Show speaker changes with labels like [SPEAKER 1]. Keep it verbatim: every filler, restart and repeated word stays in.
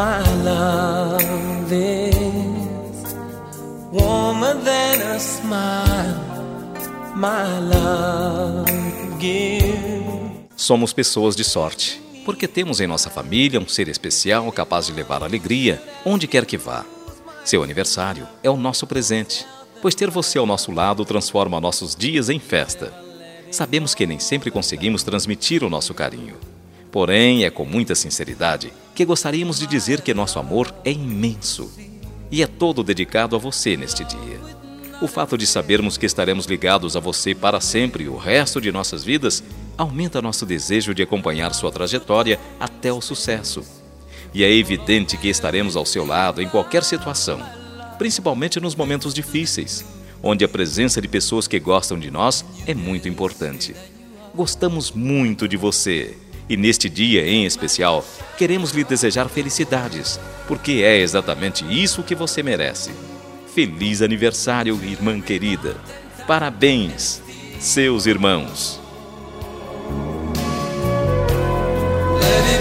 [SPEAKER 1] My love is warmer than a smile. My love gives.
[SPEAKER 2] Somos pessoas de sorte, porque temos em nossa família um ser especial capaz de levar alegria onde quer que vá. Seu aniversário é o nosso presente, pois ter você ao nosso lado transforma nossos dias em festa. Sabemos que nem sempre conseguimos transmitir o nosso carinho. Porém, é com muita sinceridade que gostaríamos de dizer que nosso amor é imenso e é todo dedicado a você neste dia. O fato de sabermos que estaremos ligados a você para sempre o resto de nossas vidas aumenta nosso desejo de acompanhar sua trajetória até o sucesso. E é evidente que estaremos ao seu lado em qualquer situação, principalmente nos momentos difíceis, onde a presença de pessoas que gostam de nós é muito importante. Gostamos muito de você. E neste dia em especial, queremos lhe desejar felicidades, porque é exatamente isso que você merece. Feliz aniversário, irmã querida. Parabéns, seus irmãos.
[SPEAKER 1] Let it